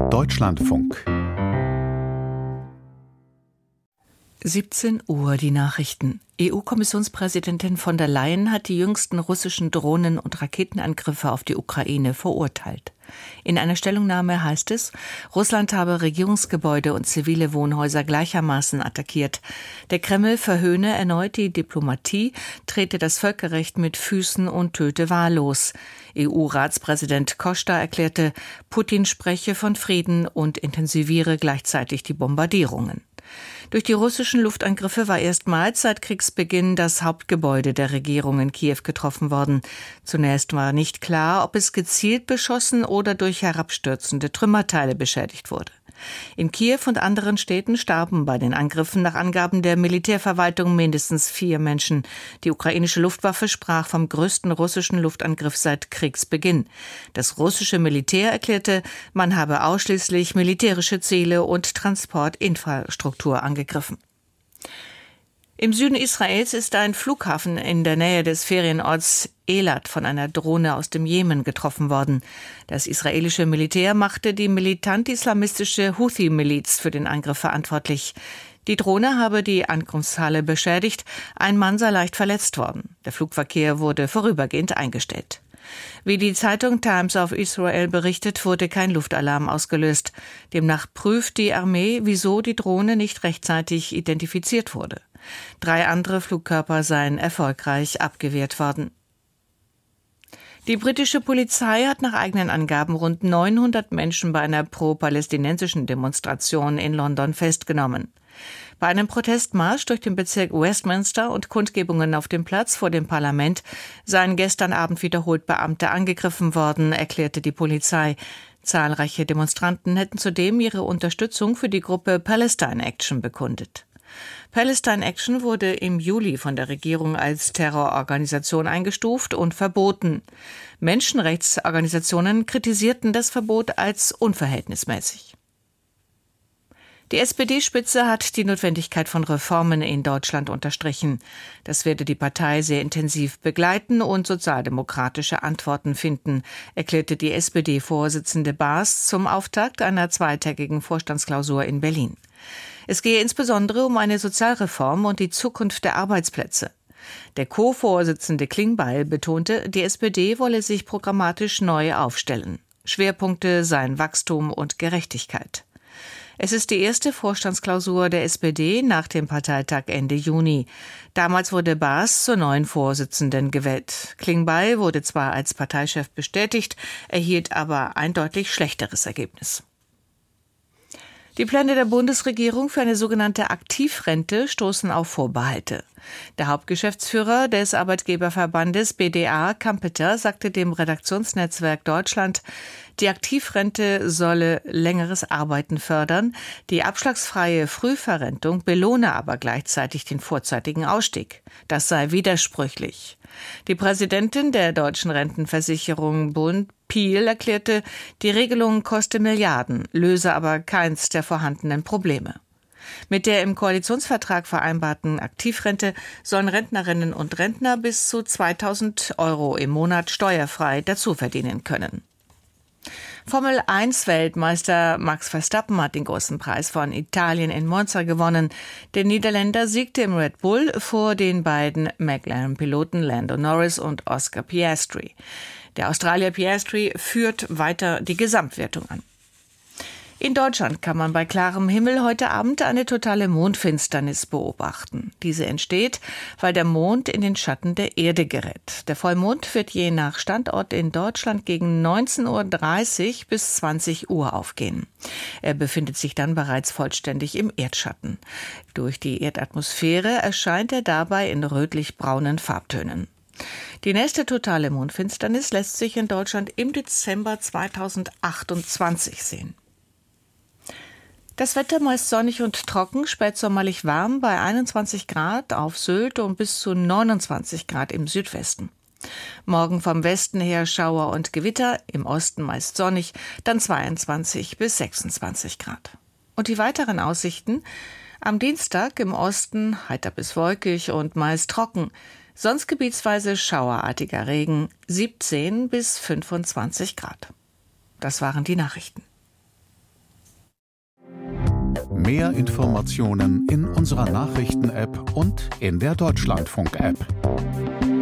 Deutschlandfunk 17 Uhr die Nachrichten. EU-Kommissionspräsidentin von der Leyen hat die jüngsten russischen Drohnen- und Raketenangriffe auf die Ukraine verurteilt. In einer Stellungnahme heißt es, Russland habe Regierungsgebäude und zivile Wohnhäuser gleichermaßen attackiert. Der Kreml verhöhne erneut die Diplomatie, trete das Völkerrecht mit Füßen und töte wahllos. EU-Ratspräsident Costa erklärte, Putin spreche von Frieden und intensiviere gleichzeitig die Bombardierungen. Durch die russischen Luftangriffe war erstmals seit Kriegsbeginn das Hauptgebäude der Regierung in Kiew getroffen worden. Zunächst war nicht klar, ob es gezielt beschossen oder durch herabstürzende Trümmerteile beschädigt wurde. In Kiew und anderen Städten starben bei den Angriffen nach Angaben der Militärverwaltung mindestens 4 Menschen. Die ukrainische Luftwaffe sprach vom größten russischen Luftangriff seit Kriegsbeginn. Das russische Militär erklärte, man habe ausschließlich militärische Ziele und Transportinfrastruktur angegriffen. Im Süden Israels ist ein Flughafen in der Nähe des Ferienorts Elat von einer Drohne aus dem Jemen getroffen worden. Das israelische Militär machte die militant-islamistische Houthi-Miliz für den Angriff verantwortlich. Die Drohne habe die Ankunftshalle beschädigt, ein Mann sei leicht verletzt worden. Der Flugverkehr wurde vorübergehend eingestellt. Wie die Zeitung Times of Israel berichtet, wurde kein Luftalarm ausgelöst. Demnach prüft die Armee, wieso die Drohne nicht rechtzeitig identifiziert wurde. 3 andere Flugkörper seien erfolgreich abgewehrt worden. Die britische Polizei hat nach eigenen Angaben rund 900 Menschen bei einer pro-palästinensischen Demonstration in London festgenommen. Bei einem Protestmarsch durch den Bezirk Westminster und Kundgebungen auf dem Platz vor dem Parlament seien gestern Abend wiederholt Beamte angegriffen worden, erklärte die Polizei. Zahlreiche Demonstranten hätten zudem ihre Unterstützung für die Gruppe Palestine Action bekundet. Palestine Action wurde im Juli von der Regierung als Terrororganisation eingestuft und verboten. Menschenrechtsorganisationen kritisierten das Verbot als unverhältnismäßig. Die SPD-Spitze hat die Notwendigkeit von Reformen in Deutschland unterstrichen. Das werde die Partei sehr intensiv begleiten und sozialdemokratische Antworten finden, erklärte die SPD-Vorsitzende Baas zum Auftakt einer zweitägigen Vorstandsklausur in Berlin. Es gehe insbesondere um eine Sozialreform und die Zukunft der Arbeitsplätze. Der Co-Vorsitzende Klingbeil betonte, die SPD wolle sich programmatisch neu aufstellen. Schwerpunkte seien Wachstum und Gerechtigkeit. Es ist die erste Vorstandsklausur der SPD nach dem Parteitag Ende Juni. Damals wurde Baas zur neuen Vorsitzenden gewählt. Klingbeil wurde zwar als Parteichef bestätigt, erhielt aber ein deutlich schlechteres Ergebnis. Die Pläne der Bundesregierung für eine sogenannte Aktivrente stoßen auf Vorbehalte. Der Hauptgeschäftsführer des Arbeitgeberverbandes BDA, Kampeter, sagte dem Redaktionsnetzwerk Deutschland, die Aktivrente solle längeres Arbeiten fördern, die abschlagsfreie Frühverrentung belohne aber gleichzeitig den vorzeitigen Ausstieg. Das sei widersprüchlich. Die Präsidentin der Deutschen Rentenversicherung Bund, Piel, erklärte, die Regelung koste Milliarden, löse aber keins der vorhandenen Probleme. Mit der im Koalitionsvertrag vereinbarten Aktivrente sollen Rentnerinnen und Rentner bis zu 2.000 € im Monat steuerfrei dazuverdienen können. Formel-1-Weltmeister Max Verstappen hat den großen Preis von Italien in Monza gewonnen. Der Niederländer siegte im Red Bull vor den beiden McLaren-Piloten Lando Norris und Oscar Piastri. Der Australier Piastri führt weiter die Gesamtwertung an. In Deutschland kann man bei klarem Himmel heute Abend eine totale Mondfinsternis beobachten. Diese entsteht, weil der Mond in den Schatten der Erde gerät. Der Vollmond wird je nach Standort in Deutschland gegen 19:30 bis 20 Uhr aufgehen. Er befindet sich dann bereits vollständig im Erdschatten. Durch die Erdatmosphäre erscheint er dabei in rötlich-braunen Farbtönen. Die nächste totale Mondfinsternis lässt sich in Deutschland im Dezember 2028 sehen. Das Wetter meist sonnig und trocken, spätsommerlich warm bei 21 Grad auf Sylt und bis zu 29 Grad im Südwesten. Morgen vom Westen her Schauer und Gewitter, im Osten meist sonnig, dann 22 bis 26 Grad. Und die weiteren Aussichten? Am Dienstag im Osten heiter bis wolkig und meist trocken, sonst gebietsweise schauerartiger Regen, 17 bis 25 Grad. Das waren die Nachrichten. Mehr Informationen in unserer Nachrichten-App und in der Deutschlandfunk-App.